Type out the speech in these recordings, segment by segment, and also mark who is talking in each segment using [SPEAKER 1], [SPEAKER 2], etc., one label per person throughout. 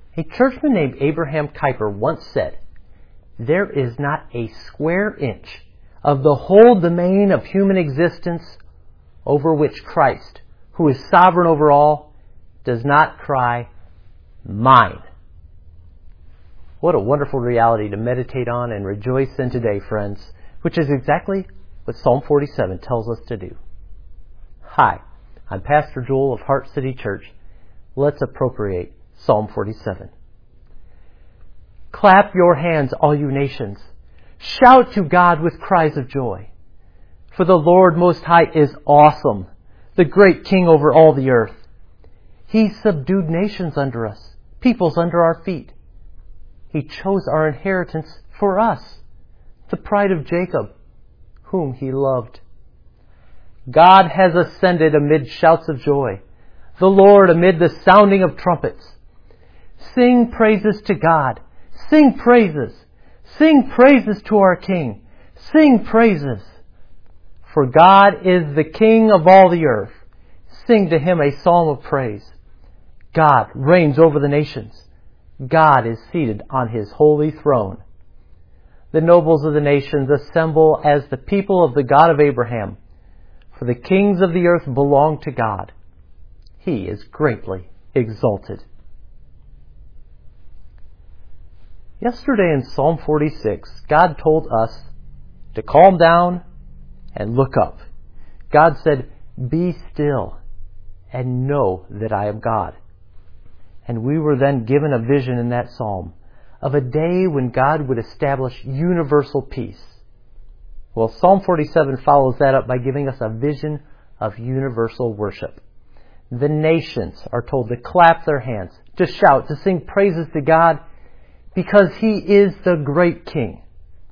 [SPEAKER 1] A churchman named Abraham Kuyper once said, "There is not a square inch of the whole domain of human existence over which Christ, who is sovereign over all, does not cry, 'Mine.'" What a wonderful reality to meditate on and rejoice in today, friends, which is exactly what Psalm 47 tells us to do. Hi, I'm Pastor Joel of Heart City Church. Let's appropriate Psalm 47. Clap your hands, all you nations. Shout to God with cries of joy. For the Lord Most High is awesome, the great King over all the earth. He subdued nations under us, peoples under our feet. He chose our inheritance for us, the pride of Jacob, whom He loved. God has ascended amid shouts of joy, the Lord amid the sounding of trumpets. Sing praises to God. Sing praises. Sing praises to our King. Sing praises. For God is the King of all the earth. Sing to Him a psalm of praise. God reigns over the nations. God is seated on His holy throne. The nobles of the nations assemble as the people of the God of Abraham. For the kings of the earth belong to God. He is greatly exalted. Yesterday in Psalm 46, God told us to calm down and look up. God said, "Be still and know that I am God." And we were then given a vision in that psalm of a day when God would establish universal peace. Well, Psalm 47 follows that up by giving us a vision of universal worship. The nations are told to clap their hands, to shout, to sing praises to God, because He is the great King.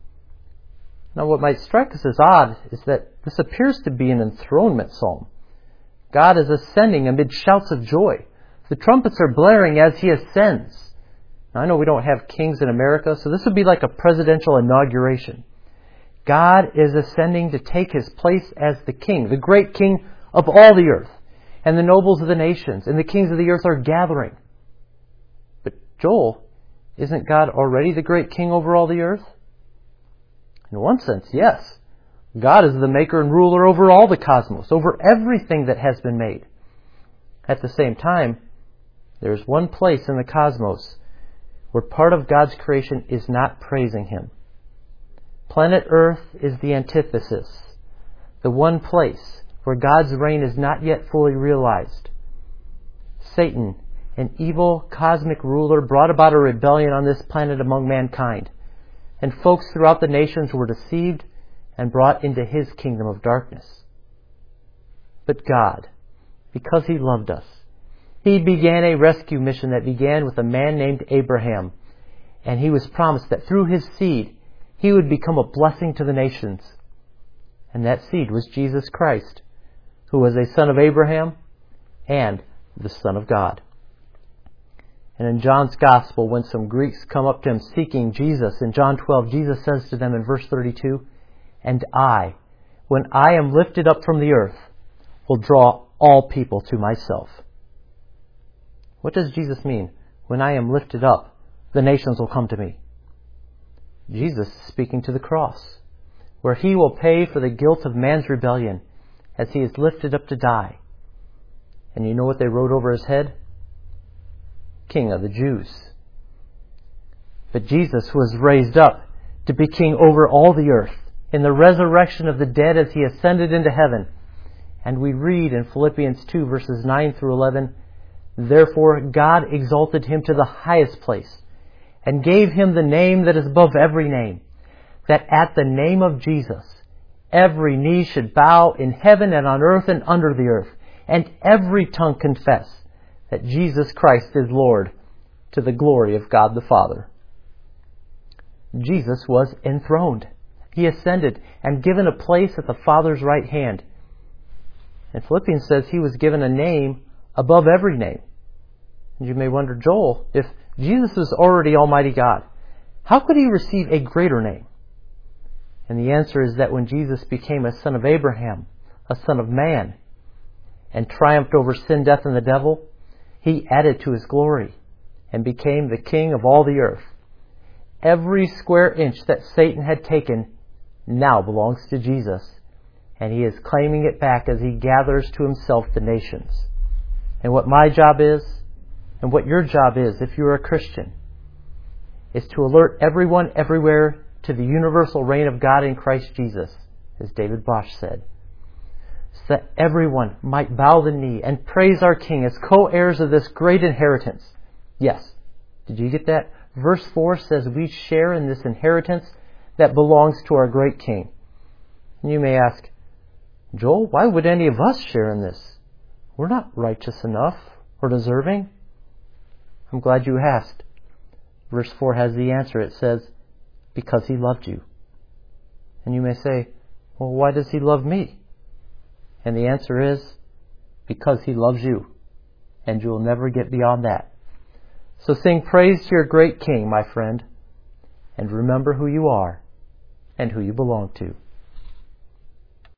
[SPEAKER 1] Now, what might strike us as odd is that this appears to be an enthronement psalm. God is ascending amid shouts of joy. The trumpets are blaring as He ascends. Now, I know we don't have kings in America, so this would be like a presidential inauguration. God is ascending to take His place as the King, the great King of all the earth. And the nobles of the nations and the kings of the earth are gathering. But Joel, isn't God already the great King over all the earth? In one sense, yes. God is the maker and ruler over all the cosmos, over everything that has been made. At the same time, there is one place in the cosmos where part of God's creation is not praising Him. Planet Earth is the antithesis, the one place where God's reign is not yet fully realized. Satan, an evil cosmic ruler, brought about a rebellion on this planet among mankind, and folks throughout the nations were deceived and brought into his kingdom of darkness. But God, because He loved us, He began a rescue mission that began with a man named Abraham, and he was promised that through his seed he would become a blessing to the nations. And that seed was Jesus Christ, who was a son of Abraham and the Son of God. And in John's Gospel, when some Greeks come up to Him seeking Jesus, in John 12, Jesus says to them in verse 32, "And I, when I am lifted up from the earth, will draw all people to myself." What does Jesus mean? When I am lifted up, the nations will come to me. Jesus is speaking to the cross, where He will pay for the guilt of man's rebellion as He is lifted up to die. And you know what they wrote over His head? King of the Jews. But Jesus was raised up to be king over all the earth in the resurrection of the dead as He ascended into heaven. And we read in Philippians 2 verses 9 through 11, "Therefore God exalted Him to the highest place and gave Him the name that is above every name, that at the name of Jesus every knee should bow in heaven and on earth and under the earth, and every tongue confess that Jesus Christ is Lord, to the glory of God the Father." Jesus was enthroned. He ascended and given a place at the Father's right hand. And Philippians says He was given a name above every name. And you may wonder, Joel, if Jesus was already Almighty God, how could He receive a greater name? And the answer is that when Jesus became a son of Abraham, a son of man, and triumphed over sin, death, and the devil, He added to His glory and became the king of all the earth. Every square inch that Satan had taken now belongs to Jesus, and he is claiming it back as he gathers to himself the nations. And what my job is, and what your job is if you're a Christian, is to alert everyone everywhere to the universal reign of God in Christ Jesus, as David Bosch said, so that everyone might bow the knee and praise our King as co-heirs of this great inheritance. Yes, did you get that? Verse 4 says we share in this inheritance that belongs to our great King. And you may ask, Joel, why would any of us share in this? We're not righteous enough or deserving. I'm glad you asked. Verse 4 has the answer. It says, because he loved you. And you may say, well, why does he love me? And the answer is, because he loves you. And you'll never get beyond that. So sing praise to your great King, my friend, and remember who you are and who you belong to.